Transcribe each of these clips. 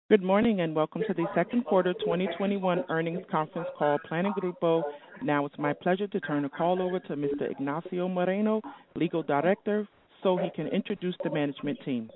Good morning, and welcome to the second quarter 2021 earnings conference call, Planning Grupo. Now it's my pleasure to turn the call over to Mr. Ignacio Moreno, Legal Director, so he can introduce the management team.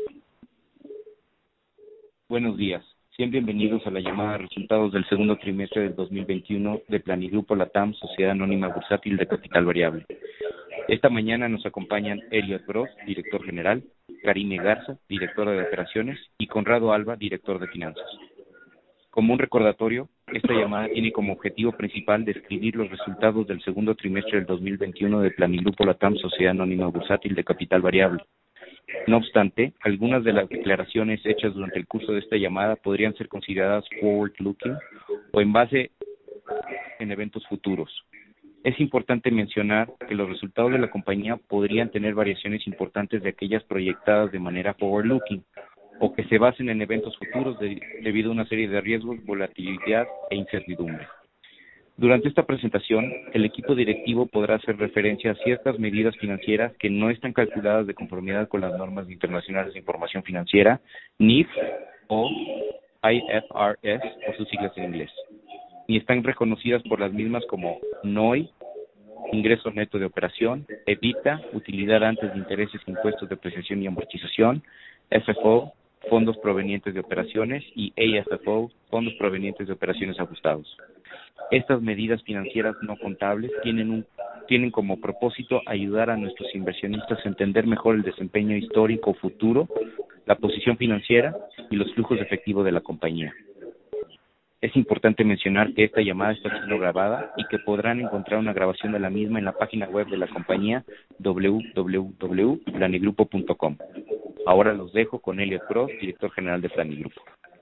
Buenos días. Sean bienvenidos a la llamada de resultados del segundo trimestre del 2021 de Planigrupo Latam, Sociedad Anónima Bursátil de Capital Variable. Esta mañana nos acompañan Elliot Bros, director general, Karime Garza, directora de operaciones, y Conrado Alba, director de finanzas. Como un recordatorio, esta llamada tiene como objetivo principal describir los resultados del segundo trimestre del 2021 de Planigrupo Latam, Sociedad Anónima Bursátil de Capital Variable. No obstante, algunas de las declaraciones hechas durante el curso de esta llamada podrían ser consideradas forward-looking o en base en eventos futuros. Es importante mencionar que los resultados de la compañía podrían tener variaciones importantes de aquellas proyectadas de manera forward-looking o que se basen en eventos futuros debido a una serie de riesgos, volatilidad e incertidumbre. Durante esta presentación, el equipo directivo podrá hacer referencia a ciertas medidas financieras que no están calculadas de conformidad con las normas internacionales de información financiera, NIF o IFRS por sus siglas en inglés, ni están reconocidas por las mismas como NOI, ingreso neto de operación, EBITDA, utilidad antes de intereses, impuestos, depreciación y amortización, FFO, fondos provenientes de operaciones, y AFFO, fondos provenientes de operaciones ajustados. Estas medidas financieras no contables tienen como propósito ayudar a nuestros inversionistas a entender mejor el desempeño histórico futuro, la posición financiera y los flujos de efectivo de la compañía. Es importante mencionar que esta llamada está siendo grabada y que podrán encontrar una grabación de la misma en la página web de la compañía www.planigrupo.com. Ahora los dejo con Elliot Bros, director general de Planigrupo.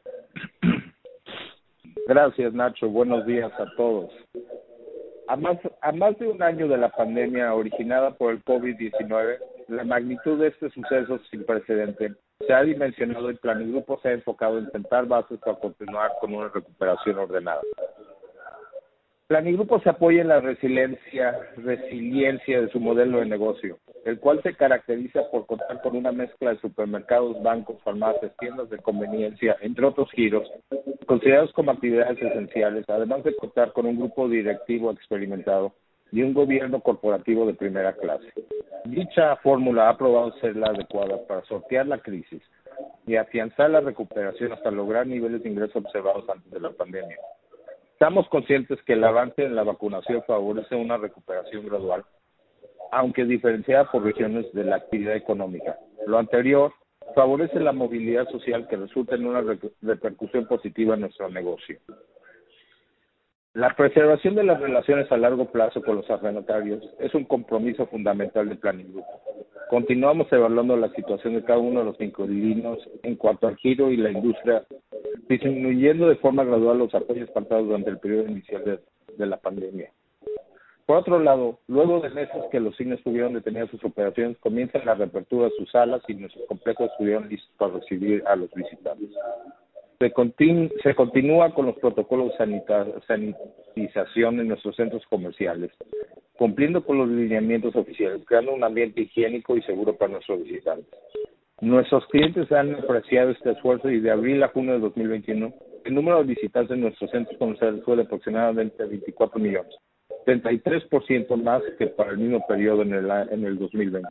Gracias, Nacho. Buenos días a todos. A más de un año de la pandemia originada por el COVID-19, la magnitud de este suceso sin precedente se ha dimensionado y Planigrupo se ha enfocado en sentar bases para continuar con una recuperación ordenada. Planigrupo se apoya en la resiliencia de su modelo de negocio, el cual se caracteriza por contar con una mezcla de supermercados, bancos, farmacias, tiendas de conveniencia, entre otros giros, considerados como actividades esenciales, además de contar con un grupo directivo experimentado y un gobierno corporativo de primera clase. Dicha fórmula ha probado ser la adecuada para sortear la crisis y afianzar la recuperación hasta lograr niveles de ingresos observados antes de la pandemia. Estamos conscientes que el avance en la vacunación favorece una recuperación gradual, aunque diferenciada por regiones de la actividad económica. Lo anterior favorece la movilidad social que resulta en una repercusión positiva en nuestro negocio. La preservación de las relaciones a largo plazo con los arrendatarios es un compromiso fundamental de Planigrupo. Continuamos evaluando la situación de cada uno de los inquilinos en cuanto al giro y la industria, disminuyendo de forma gradual los apoyos pactados durante el periodo inicial de la pandemia. Por otro lado, luego de meses que los cines tuvieron detenidas sus operaciones, comienza la reapertura de sus salas y nuestros complejos estuvieron listos para recibir a los visitantes. Se continúa con los protocolos de sanitización en nuestros centros comerciales, cumpliendo con los lineamientos oficiales, creando un ambiente higiénico y seguro para nuestros visitantes. Nuestros clientes han apreciado este esfuerzo y de abril a junio de 2021, el número de visitantes en nuestros centros comerciales fue de aproximadamente 24 millones, 33% más que para el mismo periodo en el 2020.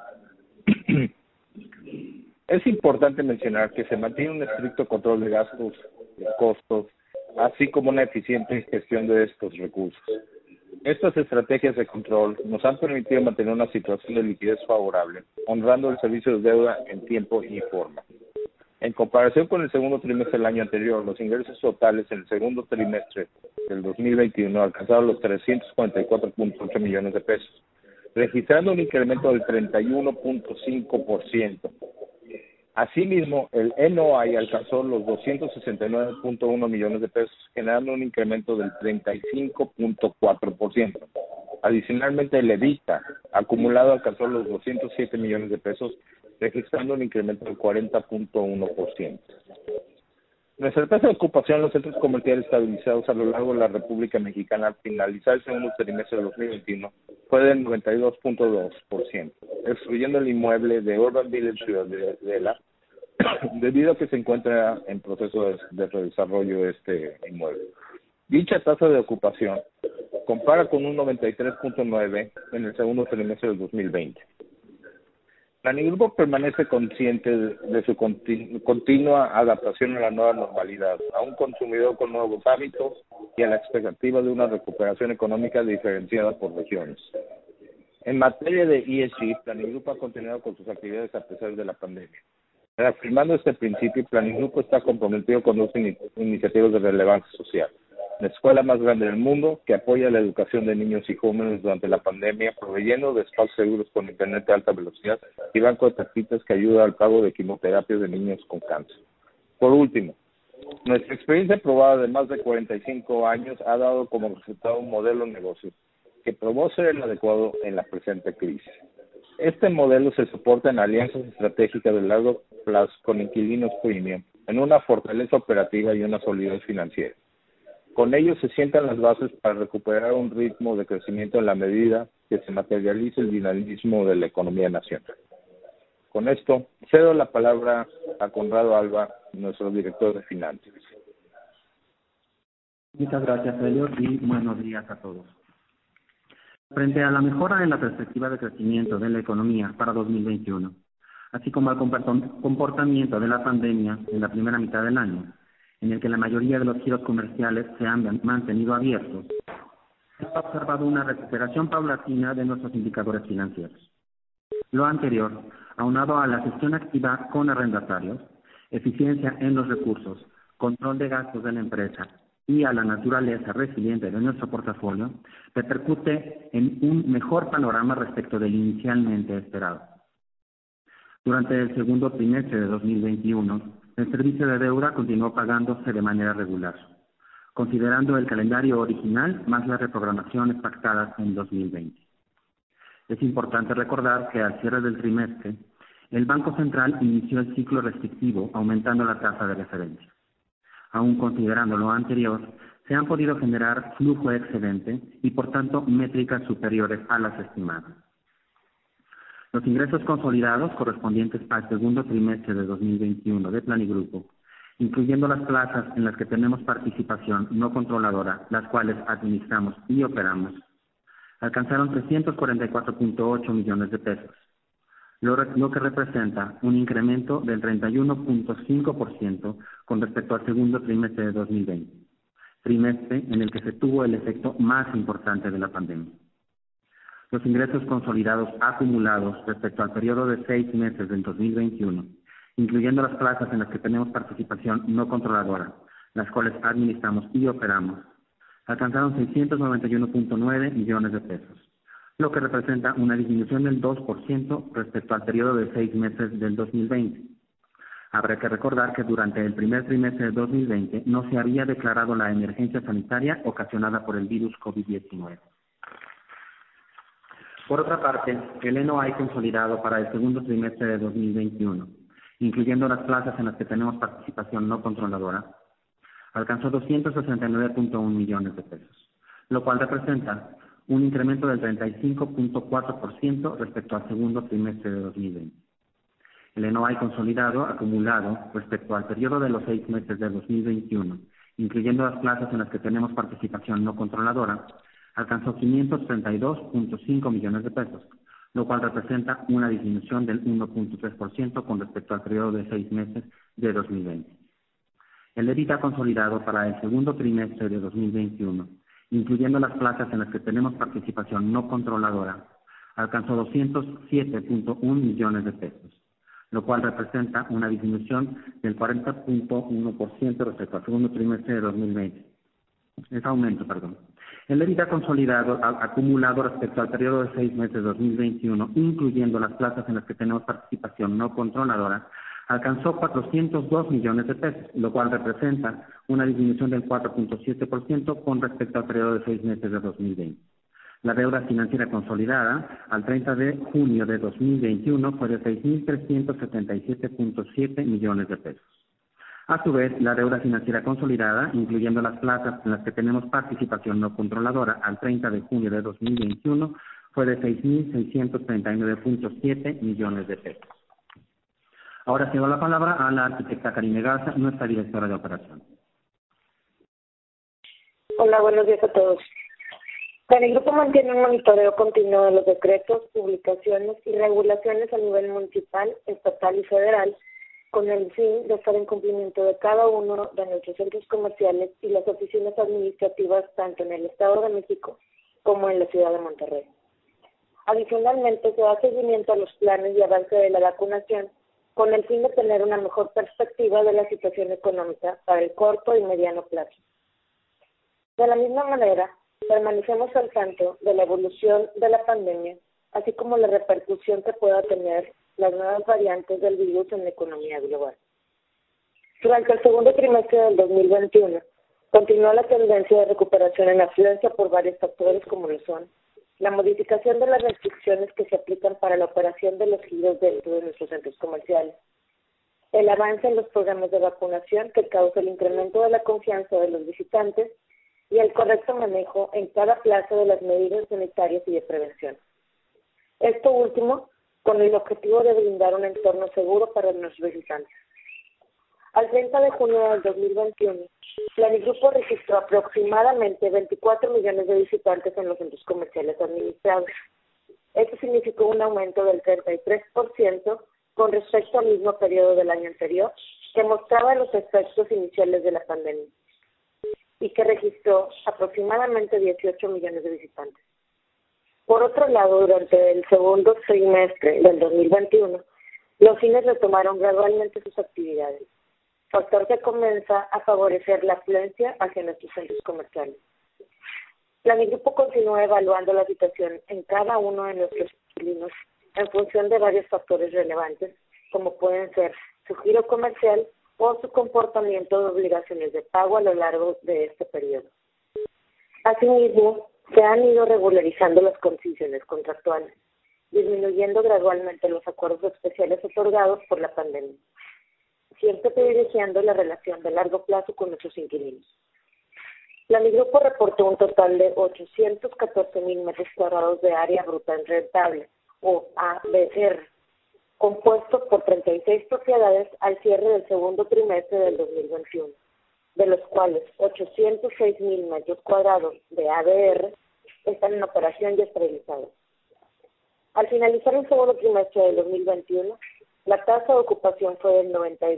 Es importante mencionar que se mantiene un estricto control de gastos, de costos, así como una eficiente gestión de estos recursos. Estas estrategias de control nos han permitido mantener una situación de liquidez favorable, honrando el servicio de deuda en tiempo y forma. En comparación con el segundo trimestre del año anterior, los ingresos totales en el segundo trimestre del 2021 alcanzaron los 344.8 millones de pesos, registrando un incremento del 31.5%. Asimismo, el NOI alcanzó los 269.1 millones de pesos, generando un incremento del 35.4%. Adicionalmente, el EBITDA acumulado alcanzó los 207 millones de pesos, registrando un incremento del 40.1%. Nuestra tasa de ocupación en los centros comerciales estabilizados a lo largo de la República Mexicana al finalizar el segundo trimestre de 2021 fue del 92.2%, excluyendo el inmueble de Urban Village Ciudadela, debido a que se encuentra en proceso de redesarrollo este inmueble. Dicha tasa de ocupación compara con un 93.9 en el segundo trimestre del 2020. Planigrupo permanece consciente de su continua adaptación a la nueva normalidad, a un consumidor con nuevos hábitos y a la expectativa de una recuperación económica diferenciada por regiones. En materia de ESG, Planigrupo ha continuado con sus actividades a pesar de la pandemia. Reafirmando este principio, Planigrupo está comprometido con dos iniciativas de relevancia social. La escuela más grande del mundo, que apoya la educación de niños y jóvenes durante la pandemia, proveyendo de espacios seguros con internet de alta velocidad y banco de tarjetas que ayuda al pago de quimioterapias de niños con cáncer. Por último, nuestra experiencia probada de más de 45 años ha dado como resultado un modelo de negocio que probó ser el adecuado en la presente crisis. Este modelo se soporta en alianzas estratégicas de largo plazo con inquilinos premium, en una fortaleza operativa y una solidez financiera. Con ello se sientan las bases para recuperar un ritmo de crecimiento en la medida que se materialice el dinamismo de la economía nacional. Con esto, cedo la palabra a Conrado Alba, nuestro director de finanzas. Muchas gracias, Elliot, y buenos días a todos. Frente a la mejora en la perspectiva de crecimiento de la economía para 2021, así como al comportamiento de la pandemia en la primera mitad del año, en el que la mayoría de los giros comerciales se han mantenido abiertos, se ha observado una recuperación paulatina de nuestros indicadores financieros. Lo anterior, aunado a la gestión activa con arrendatarios, eficiencia en los recursos, control de gastos de la empresa y a la naturaleza resiliente de nuestro portafolio, repercute en un mejor panorama respecto del inicialmente esperado. Durante el segundo trimestre de 2021, el servicio de deuda continuó pagándose de manera regular, considerando el calendario original más las reprogramaciones pactadas en 2020. Es importante recordar que al cierre del trimestre, el Banco Central inició el ciclo restrictivo aumentando la tasa de referencia. Aún considerando lo anterior, se han podido generar flujo excedente y por tanto métricas superiores a las estimadas. Los ingresos consolidados correspondientes al segundo trimestre de 2021 de Planigrupo, incluyendo las plazas en las que tenemos participación no controladora, las cuales administramos y operamos, alcanzaron 344.8 millones de pesos, lo que representa un incremento del 31.5% con respecto al segundo trimestre de 2020, trimestre en el que se tuvo el efecto más importante de la pandemia. Los ingresos consolidados acumulados respecto al periodo de 6 meses del 2021, incluyendo las plazas en las que tenemos participación no controladora, las cuales administramos y operamos, alcanzaron 691.9 millones de pesos, lo que representa una disminución del 2% respecto al periodo de 6 meses del 2020. Habrá que recordar que durante el primer trimestre del 2020 no se había declarado la emergencia sanitaria ocasionada por el virus COVID-19. Por otra parte, el NOI consolidado para el segundo trimestre de 2021, incluyendo las plazas en las que tenemos participación no controladora, alcanzó 269.1 millones de pesos, lo cual representa un incremento del 35.4% respecto al segundo trimestre de 2020. El NOI consolidado acumulado respecto al periodo de los 6 meses de 2021, incluyendo las plazas en las que tenemos participación no controladora, alcanzó 532.5 millones de pesos, lo cual representa una disminución del 1.3% con respecto al periodo de 6 meses de 2020. El EBITDA consolidado para el segundo trimestre de 2021, incluyendo las plazas en las que tenemos participación no controladora, alcanzó 207.1 millones de pesos, lo cual representa una disminución del 40.1% respecto al segundo trimestre de 2020. El EBITDA consolidado acumulado respecto al periodo de 6 meses de 2021, incluyendo las plazas en las que tenemos participación no controladora, alcanzó 402 millones de pesos, lo cual representa una disminución del 4.7% con respecto al periodo de 6 meses de 2020. La deuda financiera consolidada al 30 de junio de 2021 fue de 6.377.7 millones de pesos. A su vez, la deuda financiera consolidada, incluyendo las plazas en las que tenemos participación no controladora al 30 de junio de 2021, fue de 6.639.7 millones de pesos. Ahora cedo la palabra a la arquitecta Karime Garza, nuestra directora de operación. Hola, buenos días a todos. Planigrupo mantiene un monitoreo continuo de los decretos, publicaciones y regulaciones a nivel municipal, estatal y federal, con el fin de estar en cumplimiento de cada uno de nuestros centros comerciales y las oficinas administrativas tanto en el Estado de México como en la ciudad de Monterrey. Adicionalmente, se da seguimiento a los planes y avance de la vacunación con el fin de tener una mejor perspectiva de la situación económica para el corto y mediano plazo. De la misma manera, permanecemos al tanto de la evolución de la pandemia, así como la repercusión que pueda tener las nuevas variantes del virus en la economía global. Durante el segundo trimestre del 2021, continuó la tendencia de recuperación en afluencia por varios factores como lo son la modificación de las restricciones que se aplican para la operación de los giros dentro de nuestros centros comerciales, el avance en los programas de vacunación que causa el incremento de la confianza de los visitantes y el correcto manejo en cada plaza de las medidas sanitarias y de prevención. Esto último con el objetivo de brindar un entorno seguro para nuestros visitantes. Al 30 de junio del 2021, Planigrupo registró aproximadamente 24 millones de visitantes en los centros comerciales administrados. Esto significó un aumento del 33% con respecto al mismo periodo del año anterior, que mostraba los efectos iniciales de la pandemia, y que registró aproximadamente 18 millones de visitantes. Por otro lado, durante el segundo trimestre del 2021, los cines retomaron gradualmente sus actividades, factor que comienza a favorecer la afluencia hacia nuestros centros comerciales. Planigrupo continúa evaluando la situación en cada uno de nuestros inquilinos en función de varios factores relevantes, como pueden ser su giro comercial o su comportamiento de obligaciones de pago a lo largo de este periodo. Asimismo, se han ido regularizando las condiciones contractuales, disminuyendo gradualmente los acuerdos especiales otorgados por la pandemia, siempre privilegiando la relación de largo plazo con nuestros inquilinos. Planigrupo reportó un total de 814,000 metros cuadrados de área bruta rentable, o ABR, compuesto por 36 propiedades al cierre del segundo trimestre del 2021, de los cuales 806,000 metros cuadrados de ABR están en operación y estabilizados. Al finalizar el segundo trimestre del 2021, la tasa de ocupación fue del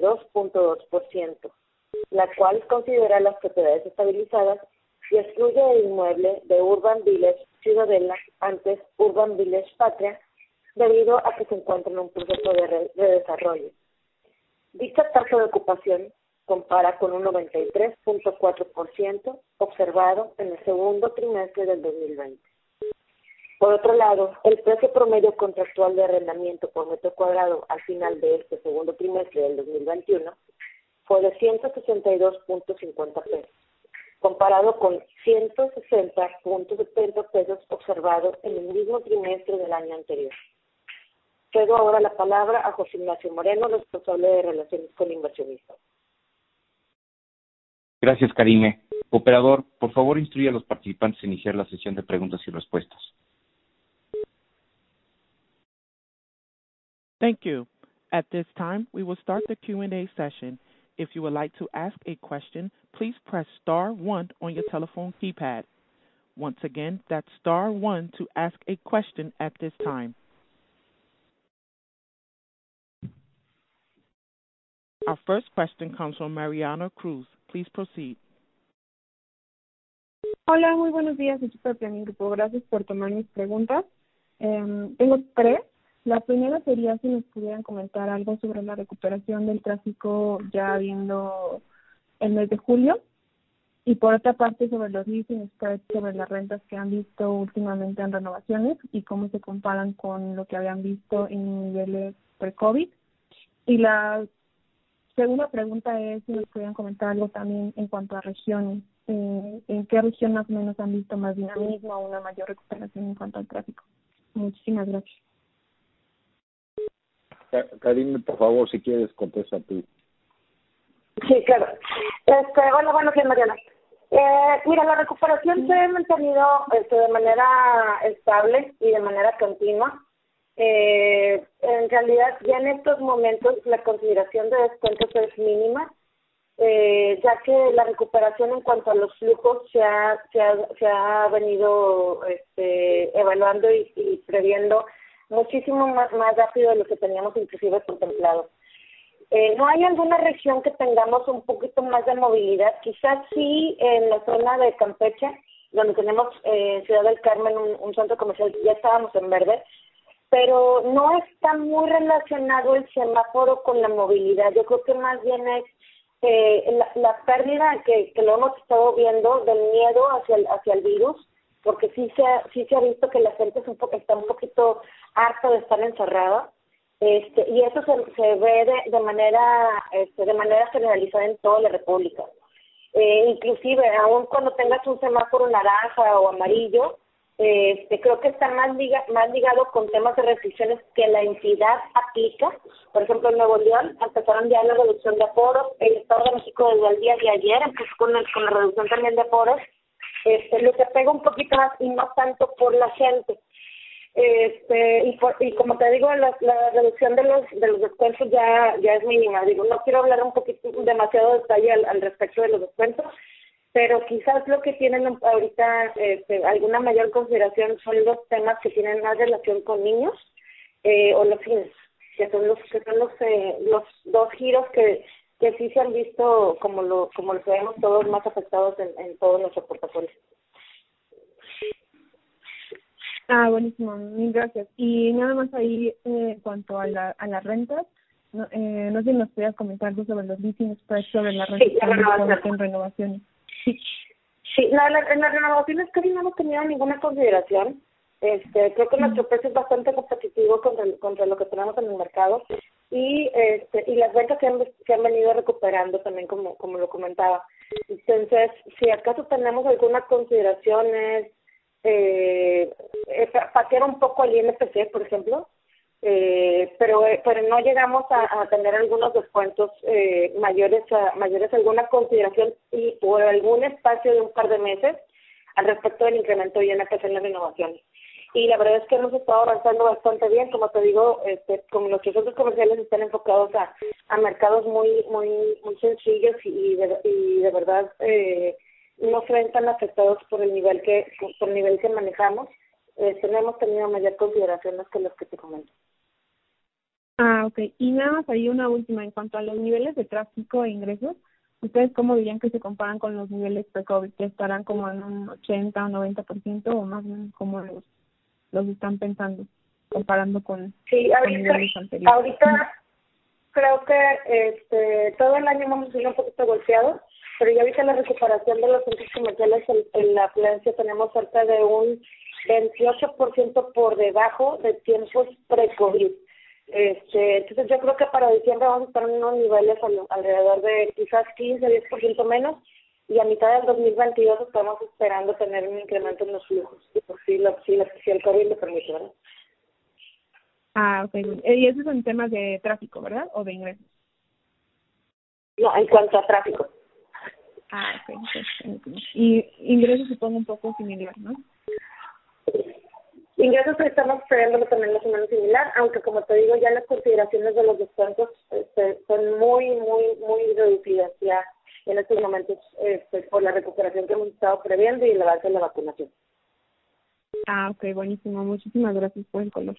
92.2%, la cual considera las propiedades estabilizadas y excluye el inmueble de Urban Village Ciudadela, antes Urban Village Patria, debido a que se encuentra en un proceso de desarrollo. Dicha tasa de ocupación compara con un 93.4% observado en el segundo trimestre del 2020. Por otro lado, el precio promedio contractual de arrendamiento por metro cuadrado al final de este segundo trimestre del 2021 fue de 162.50 pesos, comparado con 160.70 pesos observados en el mismo trimestre del año anterior. Cedo ahora la palabra a José Ignacio Moreno, responsable de Relaciones con Inversionistas. Gracias, Karime. Operador, por favor, instruye a los participantes a iniciar la sesión de preguntas y respuestas. Thank you. At this time, we will start the Q&A session. If you would like to ask a question, please press star 1 on your telephone keypad. Once again, that's star 1 to ask a question at this time. Our first question comes from Mariana Cruz. Please proceed. Hola, muy buenos días, equipo de Planigrupo. Gracias por tomar mis preguntas. Tengo 3. La primera sería si nos pudieran comentar algo sobre la recuperación del tráfico ya viendo el mes de julio. Y por otra parte, sobre los leasing spreads, sobre las rentas que han visto últimamente en renovaciones y cómo se comparan con lo que habían visto en niveles pre-COVID. Y la segunda pregunta es si nos pudieran comentar algo también en cuanto a regiones. ¿En qué región más o menos han visto más dinamismo o una mayor recuperación en cuanto al tráfico? Muchísimas gracias. Karime, por favor, si quieres, contesta tú. Sí, claro. Hola, buenos días, Mariana. Mira, la recuperación se ha mantenido de manera estable y de manera continua. En realidad, ya en estos momentos la consideración de descuentos es mínima, ya que la recuperación en cuanto a los flujos se ha venido evaluando y previendo muchísimo más rápido de lo que teníamos inclusive contemplado. No hay alguna región que tengamos un poquito más de movilidad, quizás sí en la zona de Campeche, donde tenemos Ciudad del Carmen, un centro comercial, ya estábamos en verde, pero no está muy relacionado el semáforo con la movilidad. Yo creo que más bien es la pérdida que lo hemos estado viendo del miedo hacia el virus, porque sí se ha visto que la gente está un poquito harta de estar encerrada, y eso se ve de manera generalizada en toda la República. Inclusive, aun cuando tengas un semáforo naranja o amarillo, creo que está más ligado con temas de restricciones que la entidad aplica. Por ejemplo, en Nuevo León empezaron ya la reducción de aforos. El Estado de México desde el día de ayer empezó con la reducción también de aforos. Lo que pega un poquito más y no tanto por la gente. Y como te digo, la reducción de los descuentos ya es mínima. Digo, no quiero hablar demasiado detalle al respecto de los descuentos, pero quizás lo que tienen ahorita alguna mayor consideración son los temas que tienen más relación con niños o los cines, que son los dos giros que sí se han visto como lo sabemos todos más afectados en todo nuestro portafolio. Buenísimo, mil gracias. Y nada más ahí en cuanto a las rentas, no sé si nos podías comentar algo sobre los leasing spreads, sobre las rentas en renovaciones. Sí, en las renovaciones casi no hemos tenido ninguna consideración. Creo que nuestro precio es bastante competitivo contra lo que tenemos en el mercado y las ventas se han venido recuperando también como lo comentaba. Entonces, si acaso tenemos algunas consideraciones, patear un el INPC, por ejemplo, pero no llegamos a tener algunos descuentos mayores a alguna consideración y por algún espacio de un par de meses al respecto del incremento de INPC en las renovaciones. Y la verdad es que hemos estado avanzando bastante bien, como te digo, como nuestros centros comerciales están enfocados a mercados muy muy muy sencillos y de verdad no se ven tan afectados por el nivel que manejamos. No hemos tenido mayor consideración que los que te comento. Ok. Y nada más ahí una última, en cuanto a los niveles de tráfico e ingresos, ¿ustedes cómo dirían que se comparan con los niveles pre-COVID? ¿Que estarán como en un 80 o 90% o más o menos cómo los están pensando, comparando con niveles anteriores? Ahorita creo que todo el año vamos a ir un poquito golpeados, pero ya ahorita la recuperación de los centros comerciales en la afluencia tenemos cerca de un 28% por debajo de tiempos pre-COVID. Entonces yo creo que para diciembre vamos a estar en unos niveles alrededor de quizás 15-10% menos, y a mitad del 2022 estamos esperando tener un incremento en los flujos, si el COVID lo permite, ¿verdad? Ok. Y eso es en temas de tráfico, ¿verdad? ¿O de ingresos? No, en cuanto a tráfico. Ok. Y ingresos supongo un poco similar, ¿no? Ingresos estamos esperando también más o menos similar, aunque como te digo, ya las consideraciones de los descuentos son muy, muy, muy reducidas ya en estos momentos por la recuperación que hemos estado previendo y el avance de la vacunación. Ok, buenísimo. Muchísimas gracias por el color.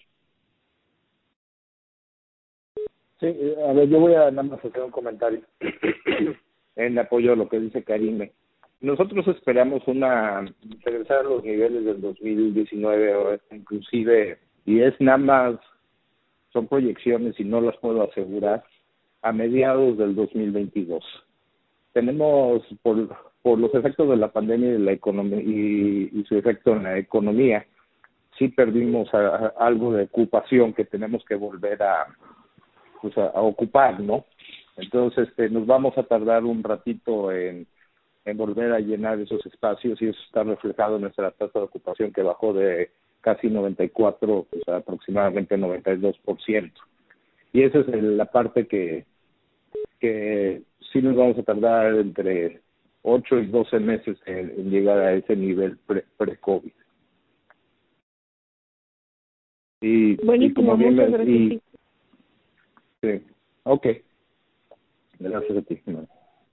Sí, a ver, yo voy a nada más hacer un comentario en apoyo a lo que dice Karime. Nosotros esperamos regresar a los niveles del 2019 o inclusive, y es nada más, son proyecciones y no las puedo asegurar, a mediados del 2022. Tenemos, por los efectos de la pandemia y de la economía y su efecto en la economía, sí perdimos algo de ocupación que tenemos que volver a ocupar, ¿no? Entonces, nos vamos a tardar un ratito en volver a llenar esos espacios, y eso está reflejado en nuestra tasa de ocupación, que bajó de casi 94, pues aproximadamente 92%. Y esa es la parte que sí nos vamos a tardar entre 8 y 12 meses en llegar a ese nivel pre-COVID. y como bien muchas gracias. sí, ok, gracias a ti. No.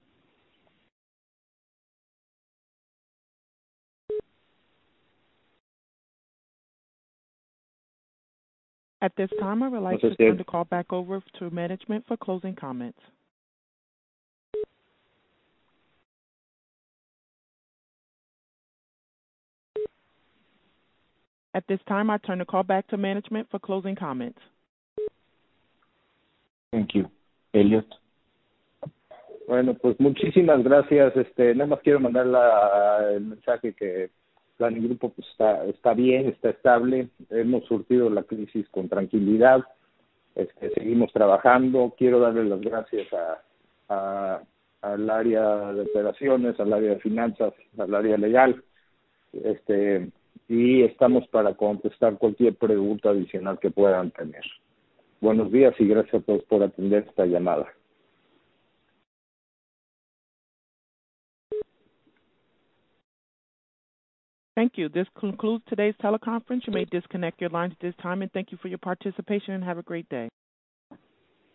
At this time, I would like to turn the call back over to management for closing comments. At this time, I turn the call back to management for closing comments. Thank you. Elliot. Bueno, pues muchísimas gracias. Nada más quiero mandar el mensaje que Planigrupo pues está bien, está estable. Hemos surtido la crisis con tranquilidad. Seguimos trabajando. Quiero darle las gracias al área de operaciones, al área de finanzas, al área legal. Y estamos para contestar cualquier pregunta adicional que puedan tener. Buenos días y gracias a todos por atender esta llamada. Thank you. This concludes today's teleconference. You may disconnect your lines at this time, and thank you for your participation, and have a great day.